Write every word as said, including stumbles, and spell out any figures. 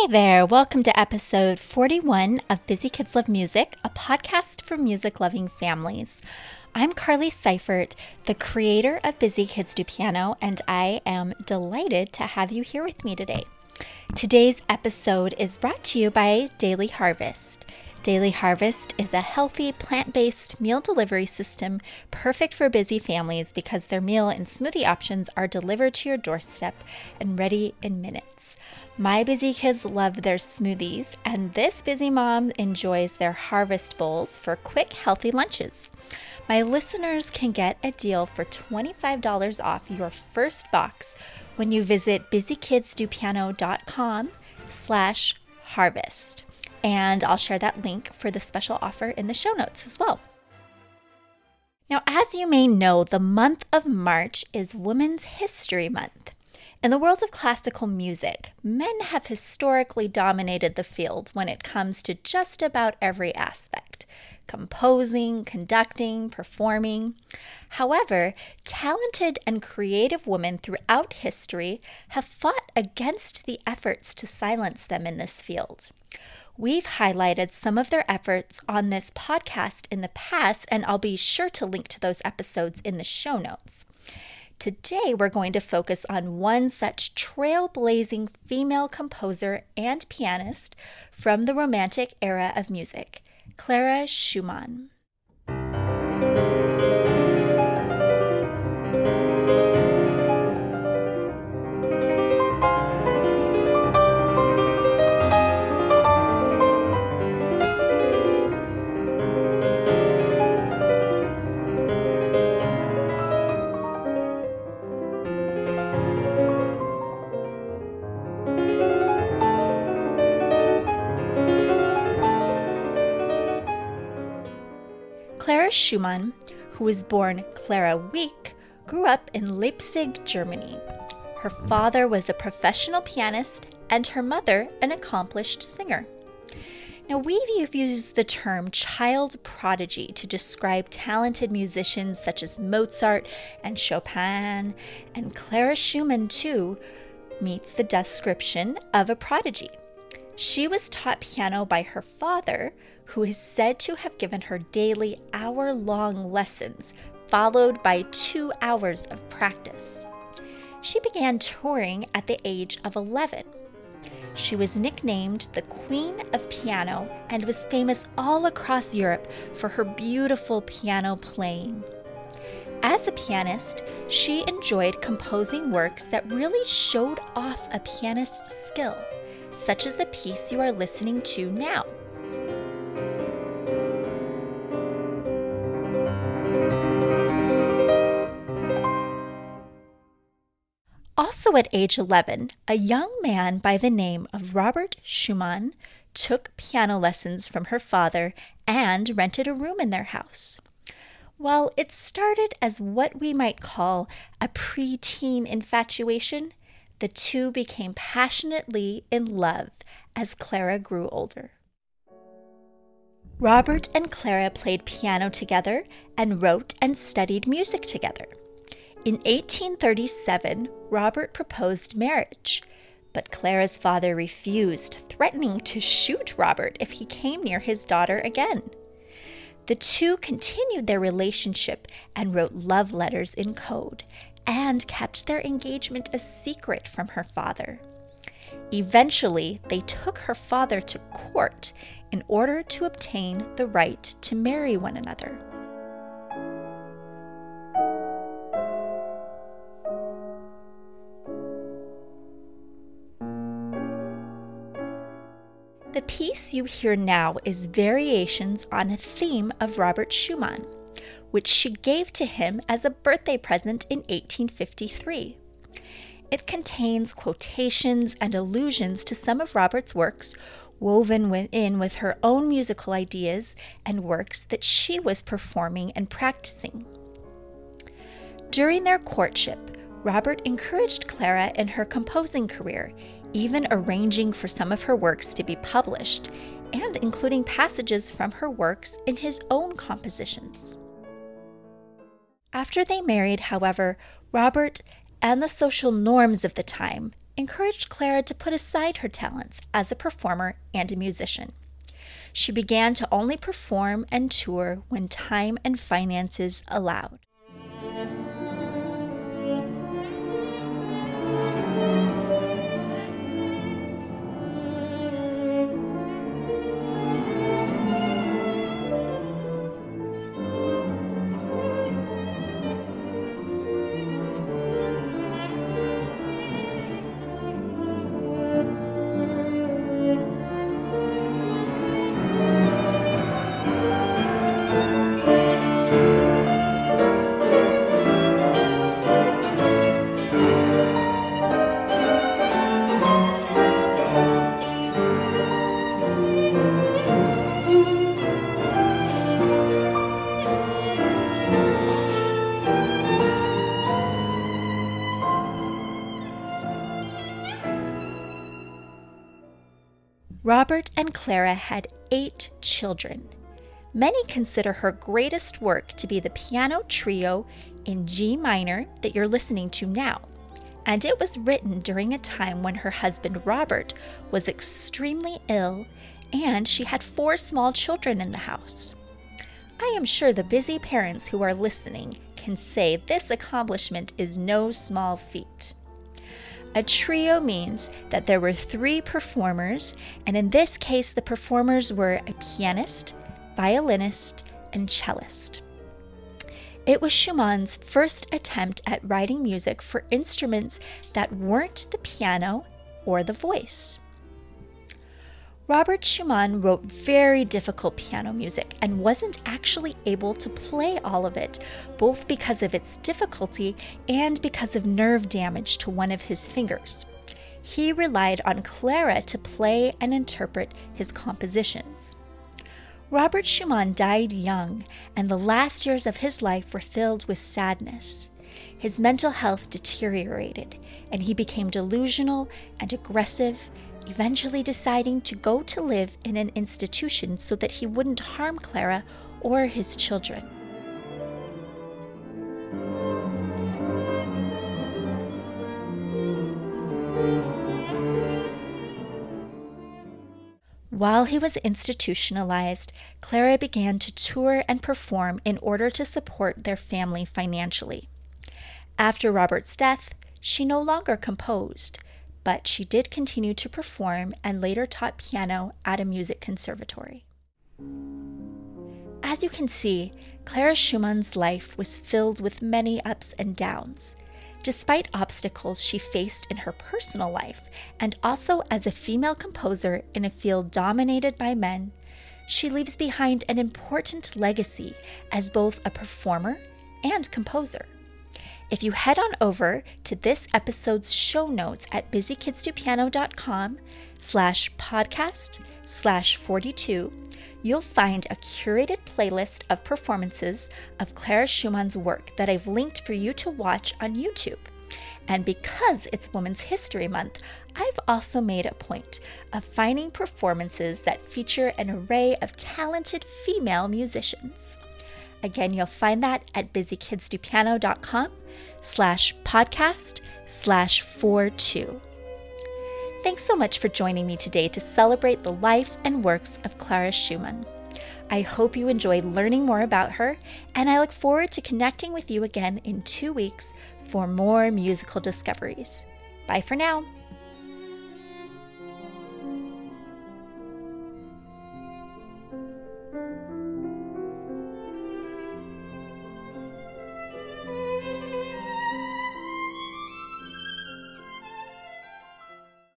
Hey there, welcome to episode forty-one of Busy Kids Love Music, a podcast for music-loving families. I'm Carly Seifert, the creator of Busy Kids Do Piano, and I am delighted to have you here with me today. Today's episode is brought to you by Daily Harvest. Daily Harvest is a healthy, plant-based meal delivery system perfect for busy families because their meal and smoothie options are delivered to your doorstep and ready in minutes. My busy kids love their smoothies, and this busy mom enjoys their harvest bowls for quick, healthy lunches. My listeners can get a deal for twenty-five dollars off your first box when you visit busykidsdopiano.com slash harvest. And I'll share that link for the special offer in the show notes as well. Now, as you may know, the month of March is Women's History Month. In the world of classical music, men have historically dominated the field when it comes to just about every aspect: composing, conducting, performing. However, talented and creative women throughout history have fought against the efforts to silence them in this field. We've highlighted some of their efforts on this podcast in the past, and I'll be sure to link to those episodes in the show notes. Today, we're going to focus on one such trailblazing female composer and pianist from the Romantic era of music, Clara Schumann. Clara Schumann, who was born Clara Wieck, grew up in Leipzig, Germany. Her father was a professional pianist and her mother an accomplished singer. Now, we've used the term child prodigy to describe talented musicians such as Mozart and Chopin, and Clara Schumann, too, meets the description of a prodigy. She was taught piano by her father, who is said to have given her daily hour-long lessons, followed by two hours of practice. She began touring at the age of eleven. She was nicknamed the Queen of Piano and was famous all across Europe for her beautiful piano playing. As a pianist, she enjoyed composing works that really showed off a pianist's skill, such as the piece you are listening to now. Also at age eleven, a young man by the name of Robert Schumann took piano lessons from her father and rented a room in their house. While it started as what we might call a preteen infatuation, the two became passionately in love as Clara grew older. Robert and Clara played piano together and wrote and studied music together. In eighteen thirty-seven, Robert proposed marriage, but Clara's father refused, threatening to shoot Robert if he came near his daughter again. The two continued their relationship and wrote love letters in code, and kept their engagement a secret from her father. Eventually, they took her father to court in order to obtain the right to marry one another. The piece you hear now is variations on a theme of Robert Schumann, which she gave to him as a birthday present in eighteen fifty-three. It contains quotations and allusions to some of Robert's works, woven in with her own musical ideas and works that she was performing and practicing. During their courtship, Robert encouraged Clara in her composing career, even arranging for some of her works to be published, and including passages from her works in his own compositions. After they married, however, Robert and the social norms of the time encouraged Clara to put aside her talents as a performer and a musician. She began to only perform and tour when time and finances allowed. Robert and Clara had eight children. Many consider her greatest work to be the piano trio in G minor that you're listening to now, and it was written during a time when her husband Robert was extremely ill and she had four small children in the house. I am sure the busy parents who are listening can say this accomplishment is no small feat. A trio means that there were three performers, and in this case, the performers were a pianist, violinist, and cellist. It was Schumann's first attempt at writing music for instruments that weren't the piano or the voice. Robert Schumann wrote very difficult piano music and wasn't actually able to play all of it, both because of its difficulty and because of nerve damage to one of his fingers. He relied on Clara to play and interpret his compositions. Robert Schumann died young, and the last years of his life were filled with sadness. His mental health deteriorated, and he became delusional and aggressive, eventually deciding to go to live in an institution so that he wouldn't harm Clara or his children. While he was institutionalized, Clara began to tour and perform in order to support their family financially. After Robert's death, she no longer composed, but she did continue to perform and later taught piano at a music conservatory. As you can see, Clara Schumann's life was filled with many ups and downs. Despite obstacles she faced in her personal life, and also as a female composer in a field dominated by men, she leaves behind an important legacy as both a performer and composer. If you head on over to this episode's show notes at busykidsdopiano.com slash podcast slash 42, you'll find a curated playlist of performances of Clara Schumann's work that I've linked for you to watch on YouTube. And because it's Women's History Month, I've also made a point of finding performances that feature an array of talented female musicians. Again, you'll find that at busykidsdopiano.com slash podcast slash 42. Thanks so much for joining me today to celebrate the life and works of Clara Schumann. I hope you enjoyed learning more about her, and I look forward to connecting with you again in two weeks for more musical discoveries. Bye for now.